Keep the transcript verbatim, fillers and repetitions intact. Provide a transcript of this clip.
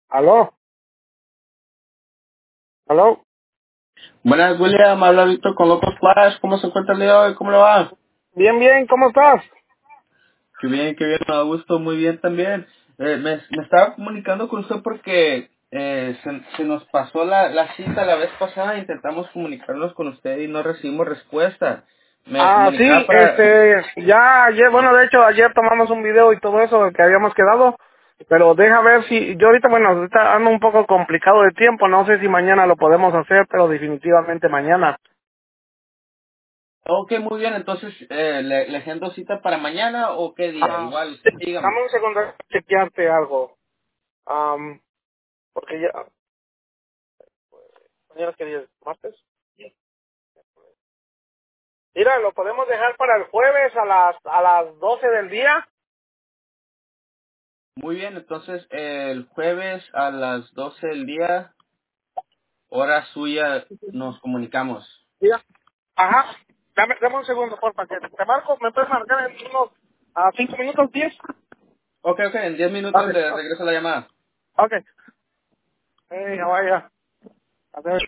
Aló, aló. Buenas, William. Habla Víctor con Locos Flash. ¿Cómo se encuentra el día de hoy? ¿Cómo le va? Bien, bien, ¿cómo estás? Qué bien, qué bien. Me da gusto. Muy bien también. Eh, me, me estaba comunicando con usted porque eh, se, se nos pasó la, la cita la vez pasada. Intentamos comunicarnos con usted y no recibimos respuesta. Me Ah, comunicaba sí, para... este, ya ayer, bueno, de hecho, ayer tomamos un video y todo eso que habíamos quedado, pero deja ver si, yo ahorita, bueno, ahorita ando un poco complicado de tiempo, no sé si mañana lo podemos hacer, pero definitivamente mañana. Ok, muy bien. Entonces, eh, ¿le, ¿le agendo cita para mañana o qué día? Ah, Igual, sí, usted dígame. dame un segundo a chequearte algo, um, porque ya, mañana qué día es, martes. Mira, lo podemos dejar para el jueves a las, a las doce del día. Muy bien. Entonces, eh, el jueves a las doce del día, hora suya, nos comunicamos. Mira. Ajá. Dame, dame un segundo, porfa, que te marco, me puedes marcar en unos a cinco minutos, diez. Ok, ok, en diez minutos Vale. le regreso la llamada. Ok. Hey, how are you? A ver.